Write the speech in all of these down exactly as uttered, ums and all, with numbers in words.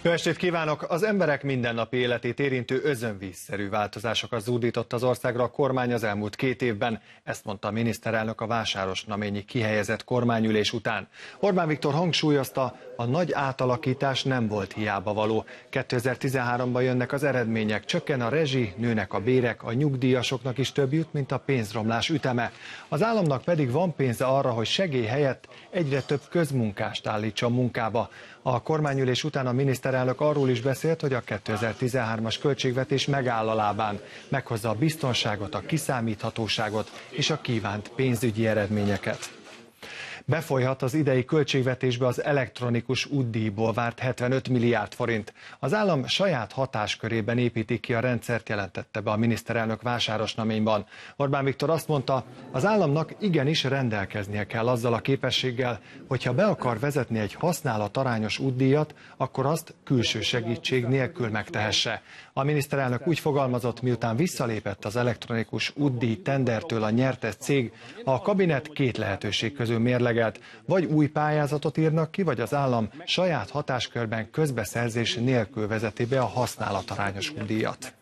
Jó estét kívánok! Az emberek mindennapi életét érintő özönvízszerű változásokat zúdított az országra a kormány az elmúlt két évben. Ezt mondta a miniszterelnök a vásárosnaményi kihelyezett kormányülés után. Orbán Viktor hangsúlyozta, a nagy átalakítás nem volt hiába való. kétezer-tizenháromban jönnek az eredmények, csökken a rezsi, nőnek a bérek, a nyugdíjasoknak is több jut, mint a pénzromlás üteme. Az államnak pedig van pénze arra, hogy segély helyett egyre több közmunkást állítson munkába. A kormányülés után a miniszterelnök arról is beszélt, hogy a kétezer-tizenhármas költségvetés megáll a lábán, meghozza a biztonságot, a kiszámíthatóságot és a kívánt pénzügyi eredményeket. Befolyhat az idei költségvetésbe az elektronikus útdíjból várt hetvenöt milliárd forint. Az állam saját hatáskörében építi ki a rendszert, jelentette be a miniszterelnök vásárosnaményban. Orbán Viktor azt mondta, az államnak igenis rendelkeznie kell azzal a képességgel, hogyha be akar vezetni egy használatarányos útdíjat, akkor azt külső segítség nélkül megtehesse. A miniszterelnök úgy fogalmazott, miután visszalépett az elektronikus útdíj tendertől a nyertes cég, a kabinet két lehetőség közül mérlegelt, vagy új pályázatot írnak ki, vagy az állam saját hatáskörben közbeszerzés nélkül vezeti be a használatarányos útdíjat.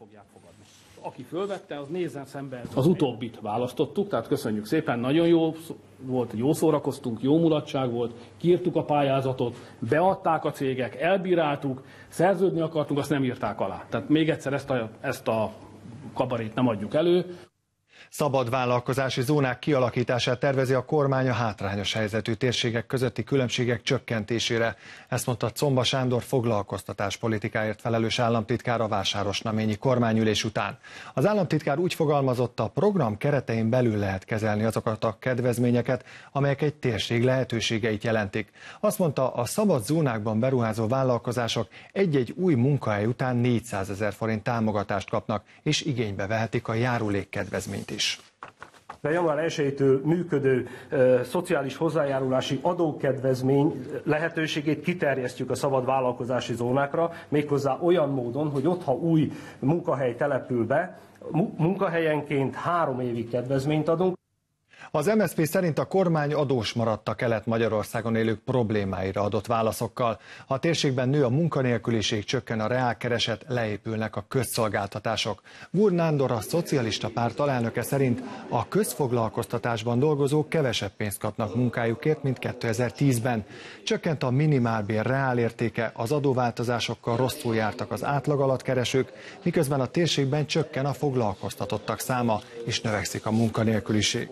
Aki fölvette, az nézzen szembe. Az utóbbit választottuk, tehát köszönjük szépen, nagyon jó volt, jó szórakoztunk, jó mulatság volt, kiírtuk a pályázatot, beadták a cégek, elbíráltuk, szerződni akartunk, azt nem írták alá. Tehát még egyszer ezt a, ezt a kabarét nem adjuk elő. Szabad vállalkozási zónák kialakítását tervezi a kormány a hátrányos helyzetű térségek közötti különbségek csökkentésére. Ezt mondta Czomba Sándor foglalkoztatáspolitikáért felelős államtitkár a vásárosnaményi kormányülés után. Az államtitkár úgy fogalmazott, a program keretein belül lehet kezelni azokat a kedvezményeket, amelyek egy térség lehetőségeit jelentik. Azt mondta, a szabad zónákban beruházó vállalkozások egy-egy új munkahely után négyszázezer forint támogatást kapnak, és igénybe vehetik a járulékkedvezményt is. A január elsejétől működő uh, szociális hozzájárulási adókedvezmény lehetőségét kiterjesztjük a szabad vállalkozási zónákra, méghozzá olyan módon, hogy ott, ha új munkahely települ be, munkahelyenként három évig kedvezményt adunk. Az em es zé pé szerint a kormány adós maradt a Kelet-Magyarországon élők problémáira adott válaszokkal. Ha a térségben nő a munkanélküliség, csökken a reálkereset, leépülnek a közszolgáltatások. Gur Nándor, a Szocialista Párt alelnöke szerint a közfoglalkoztatásban dolgozók kevesebb pénzt kapnak munkájukért, mint kétezer-tízben. Csökkent a minimálbér reálértéke, az adóváltozásokkal rosszul jártak az átlag alatt keresők, miközben a térségben csökken a foglalkoztatottak száma, és növekszik a munkanélküliség.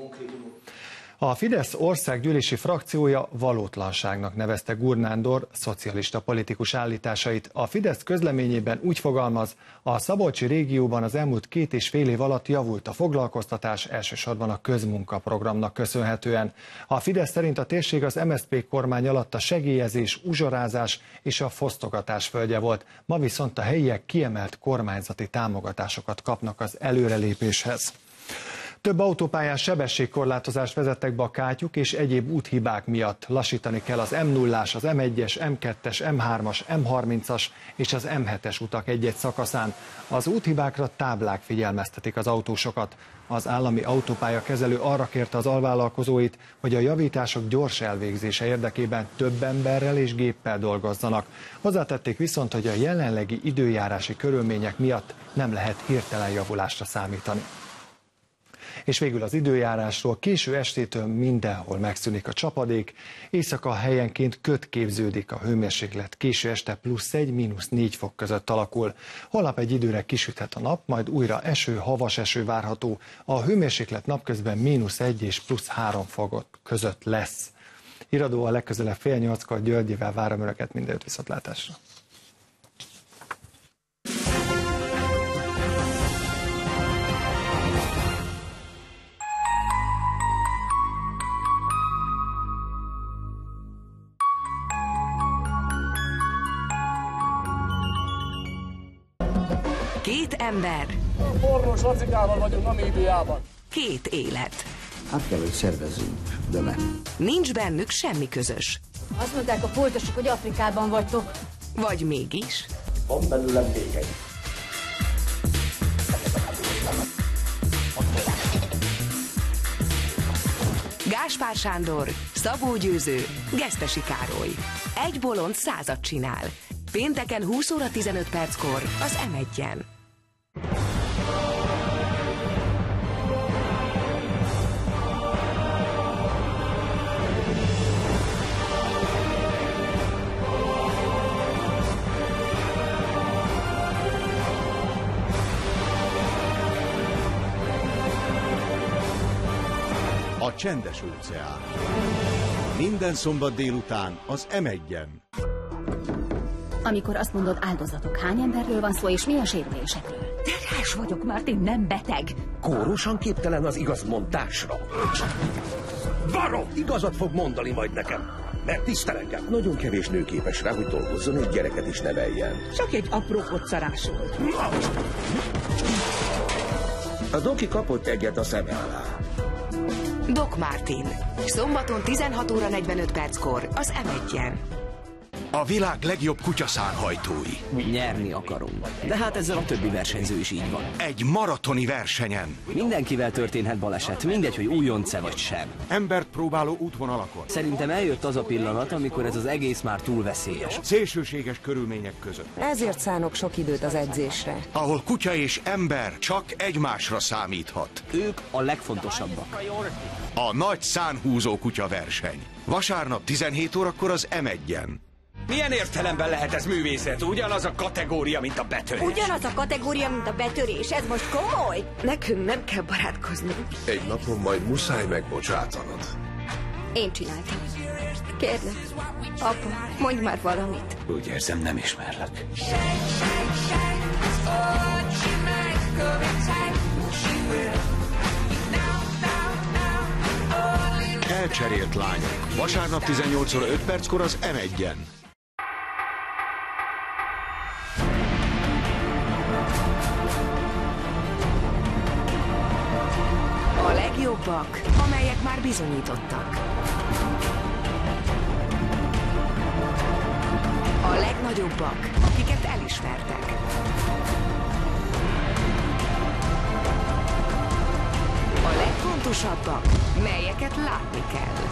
A Fidesz országgyűlési frakciója valótlanságnak nevezte Gur Nándor szocialista politikus állításait. A Fidesz közleményében úgy fogalmaz, a szabolcsi régióban az elmúlt két és fél év alatt javult a foglalkoztatás, elsősorban a közmunkaprogramnak köszönhetően. A Fidesz szerint a térség az em es zé pé kormány alatt a segélyezés, uzsorázás és a fosztogatás földje volt, ma viszont a helyiek kiemelt kormányzati támogatásokat kapnak az előrelépéshez. Több autópályán sebességkorlátozást vezettek be a kátyuk és egyéb úthibák miatt. Lassítani kell az em nullás, az em egyes, em kettes, em hármas, em harmincas és az em hetes utak egy-egy szakaszán. Az úthibákra táblák figyelmeztetik az autósokat. Az állami autópálya kezelő arra kérte az alvállalkozóit, hogy a javítások gyors elvégzése érdekében több emberrel és géppel dolgozzanak. Hozzátették viszont, hogy a jelenlegi időjárási körülmények miatt nem lehet hirtelen javulásra számítani. És végül az időjárásról: késő estétől mindenhol megszűnik a csapadék, éjszaka helyenként köd képződik, a hőmérséklet késő este plusz egy, mínusz négy fok között alakul. Holnap egy időre kisüthet a nap, majd újra eső, havas eső várható, a hőmérséklet napközben mínusz egy és plusz három fok között lesz. Iradó a legközelebb fél nyolckor Györgyivel várom Önöket, mindenütt viszontlátásra. Két ember. Forrós Lacikával vagyunk Namíbiában. Két élet. Hát kell, hogy szervezzünk, de nem. Nincs bennük semmi közös. Azt mondták a foltosok, hogy Afrikában vagytok. Vagy mégis. Van belőlem még egy. Gáspár Sándor, Szabó Győző, Gesztesi Károly. Egy bolond százat csinál. Pénteken húsz óra tizenöt perckor az em egyen. A csendes óceán. Minden szombat délután az em egyen. Amikor azt mondod, áldozatok, hány emberről van szó, és milyen sérülésekről? Terhes vagyok, Martin, nem beteg. Kórosan képtelen az igazmondásra. Barom! Igazat fog mondani majd nekem, mert tisztel engem. Nagyon kevés nő képes rá, hogy dolgozzon, egy gyereket is neveljen. Csak egy apró koccarás volt. A doki kapott egyet a szeme alá. Doc Martin. Szombaton tizenhat óra negyvenöt perckor az em egyen. A világ legjobb kutyaszárhajtói. Nyerni akarunk. De hát ezzel a többi versenyző is így van. Egy maratoni versenyen. Mindenkivel történhet baleset, mindegy, hogy újonc-e vagy sem. Embert próbáló útvonalakon. Szerintem eljött az a pillanat, amikor ez az egész már túl veszélyes. Szélsőséges körülmények között. Ezért szánok sok időt az edzésre. Ahol kutya és ember csak egymásra számíthat. Ők a legfontosabbak. A nagy szánhúzó kutya verseny. Vasárnap tizenhét órakor az em egyen. Milyen értelemben lehet ez művészet? Ugyanaz a kategória, mint a betörés. Ugyanaz a kategória, mint a betörés. Ez most komoly? Nekünk nem kell barátkozni. Egy napon majd muszáj megbocsátanod. Én csináltam. Kérlek, apa, mondj már valamit. Úgy érzem, nem ismerlek. Elcserélt lányok. Vasárnap tizennyolc óra öt perckor az em egyen. A legjobbak, amelyek már bizonyítottak. A legnagyobbak, akiket elismertek. A legfontosabbak, melyeket látni kell.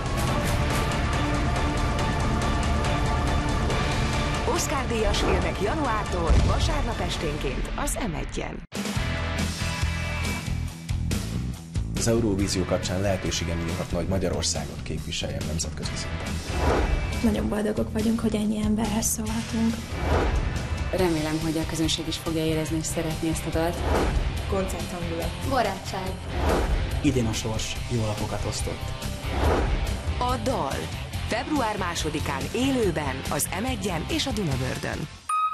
Oscar-díjas filmek januártól vasárnap esténként az em egyen. Az Eurovízió kapcsán lehetőségem nyílhatna, hogy Magyarországot képviseljem nemzetközi szinten. Nagyon boldogok vagyunk, hogy ennyi emberhez szólhatunk. Remélem, hogy a közönség is fogja érezni és szeretni ezt a dalt. Koncerthangulat. Barátság. Idén a sors jó lapokat osztott. A dal. február másodikán élőben az em egyen és a Dunavördön.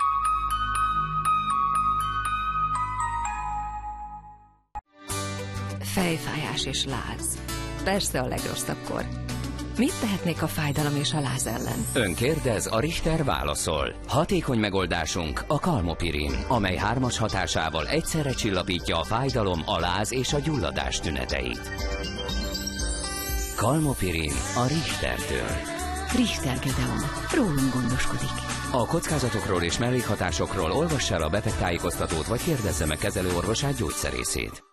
Fejfájás és láz. Persze a legrosszabbkor. Mit tehetnék a fájdalom és a láz ellen? Ön kérdez, a Richter válaszol. Hatékony megoldásunk a Kalmopirin, amely hármas hatásával egyszerre csillapítja a fájdalom, a láz és a gyulladás tüneteit. Kalmopirin a Richtertől. Richter Gedeon. Rólunk gondoskodik. A kockázatokról és mellékhatásokról olvassa el a betegtájékoztatót, vagy kérdezze meg kezelőorvosát, gyógyszerészét.